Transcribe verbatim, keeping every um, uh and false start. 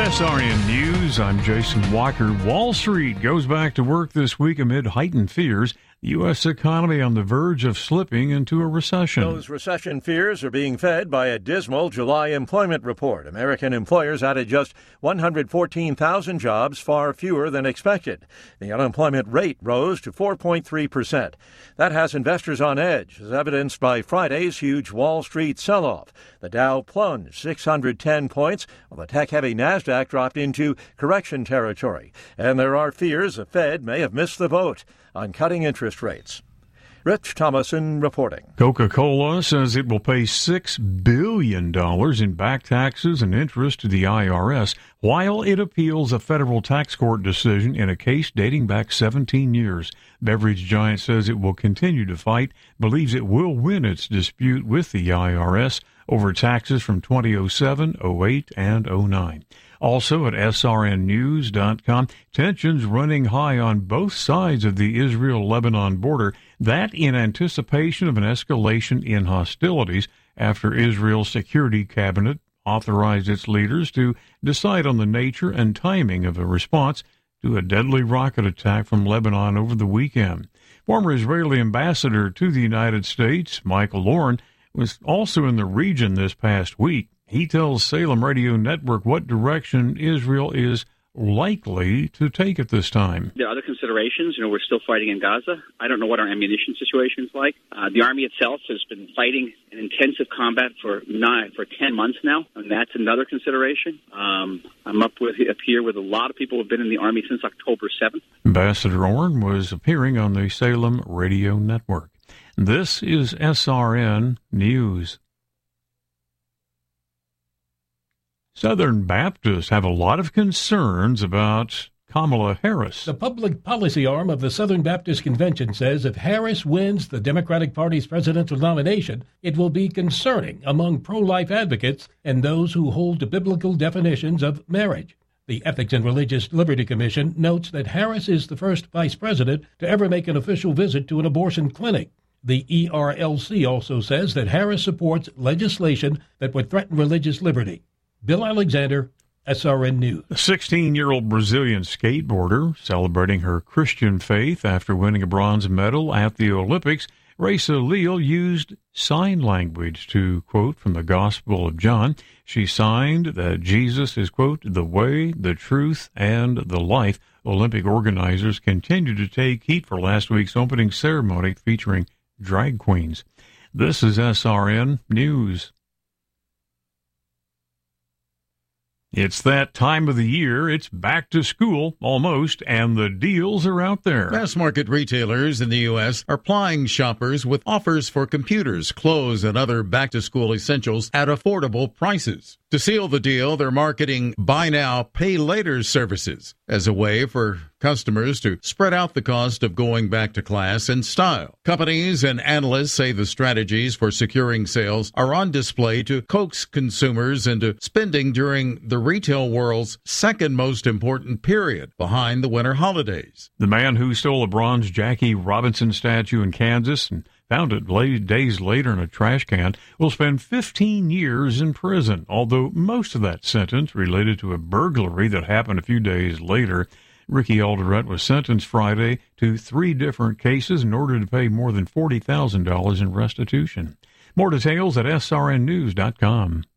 S R N News, I'm Jason Walker. Wall Street goes back to work this week amid heightened fears. The U S economy on the verge of slipping into a recession. Those recession fears are being fed by a dismal July employment report. American employers added just one hundred fourteen thousand jobs, far fewer than expected. The unemployment rate rose to four point three percent. That has investors on edge, as evidenced by Friday's huge Wall Street sell-off. The Dow plunged six hundred ten points, while the tech-heavy Nasdaq dropped into correction territory. And there are fears the Fed may have missed the vote on cutting interest rates. Rich Thomason reporting. Coca-Cola says it will pay six billion dollars in back taxes and interest to the I R S while it appeals a federal tax court decision in a case dating back seventeen years. Beverage giant says it will continue to fight, believes it will win its dispute with the I R S over taxes from twenty oh seven, oh eight, and oh nine. Also at S R N news dot com, tensions running high on both sides of the Israel-Lebanon border, that in anticipation of an escalation in hostilities after Israel's Security Cabinet authorized its leaders to decide on the nature and timing of a response to a deadly rocket attack from Lebanon over the weekend. Former Israeli ambassador to the United States, Michael Oren, was also in the region this past week. He tells Salem Radio Network what direction Israel is likely to take at this time. There are other considerations. You know, we're still fighting in Gaza. I don't know what our ammunition situation is like. Uh, the Army itself has been fighting in intensive combat for nine, for ten months now, and that's another consideration. Um, I'm up, with, up here with a lot of people who have been in the Army since October seventh. Ambassador Oren was appearing on the Salem Radio Network. This is S R N News. Southern Baptists have a lot of concerns about Kamala Harris. The public policy arm of the Southern Baptist Convention says if Harris wins the Democratic Party's presidential nomination, it will be concerning among pro-life advocates and those who hold to biblical definitions of marriage. The Ethics and Religious Liberty Commission notes that Harris is the first vice president to ever make an official visit to an abortion clinic. The E R L C also says that Harris supports legislation that would threaten religious liberty. Bill Alexander, S R N News. A sixteen-year-old Brazilian skateboarder celebrating her Christian faith after winning a bronze medal at the Olympics, Raisa Leal used sign language to quote from the Gospel of John. She signed that Jesus is, quote, the way, the truth, and the life. Olympic organizers continue to take heat for last week's opening ceremony featuring drag queens. This is S R N News. It's that time of the year. It's back to school, almost, and the deals are out there. Mass market retailers in the U S are plying shoppers with offers for computers, clothes, and other back-to-school essentials at affordable prices. To seal the deal, they're marketing buy now, pay later services as a way for customers to spread out the cost of going back to class in style. Companies and analysts say the strategies for securing sales are on display to coax consumers into spending during the retail world's second most important period, behind the winter holidays. The man who stole a bronze Jackie Robinson statue in Kansas and found it late, days later in a trash can will spend fifteen years in prison, although most of that sentence related to a burglary that happened a few days later. Ricky Alderette was sentenced Friday to three different cases in order to pay more than forty thousand dollars in restitution. More details at S R N news dot com.